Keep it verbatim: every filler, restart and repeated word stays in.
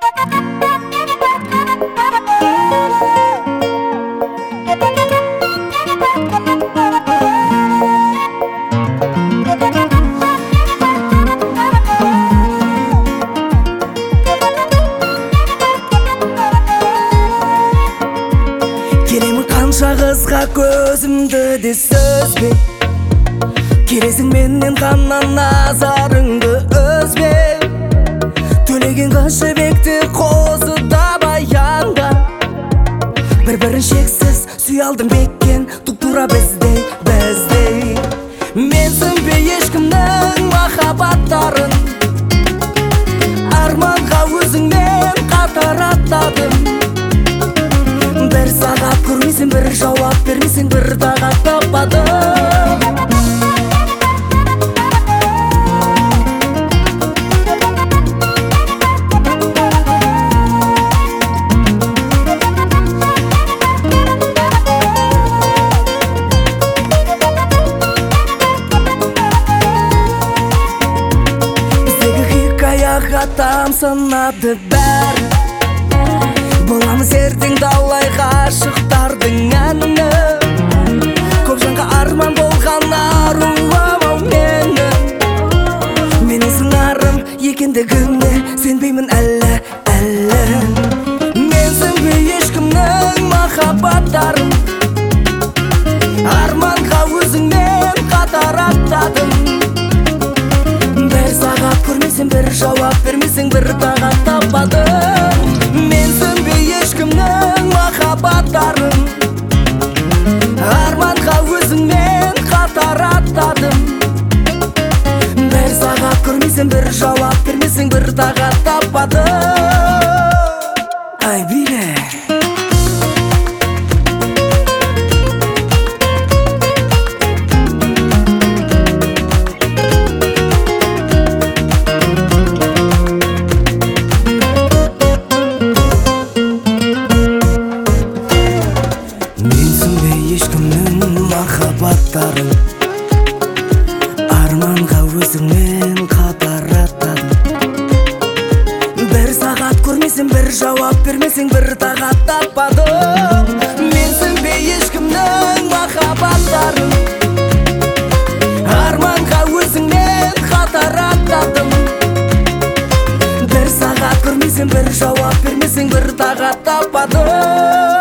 Келемін қанша қызға көзімді де сөзбе, келесің менен ғана назарыңды өзбе. Төлеген қыз жібекті қозыда баянда, бір-бірін шексіз сүй алдым беккен тұп-тура біздей, біздей. Менсінбе ешкімнің махаббаттарын, арманға өзіңмен қатар аттадым. Бір сағат көрмесең, бір жауап бермесең, бір тағат таппадым. Біздегі хикаяға тамсанады бәрі, боламыз ертең далай ғашықтардың әні. Көп жанға арман болған аруым-ау мені. Менің сыңарым екендігіне сенбеймін әлі, әлі. Менсінбе ешкімнің махаббаттарын, арманға өзіңмен қатар аттадым. Бір сағат көрмесең, бір жауап бермесең, бір тағат таппадым. Менсінбе ешкімнің махаббаттарын, арманға өзіңмен қатар аттадым. Бір сағат көрмесең, бір жауап бермесең, бір тағат таппадым. Ай биле. Менсінбе ешкімнің махаббаттарын, арманға өзіңмен қатар аттадым. Бір сағат көрмесең, бір жауап бермесең, бір тағат таппадым. Менсінбе ешкімнің махаббаттарын, арманға өзіңмен қатар аттадым. Бір сағат көрмесең, бір жауап бермесең, бір тағат таппадым.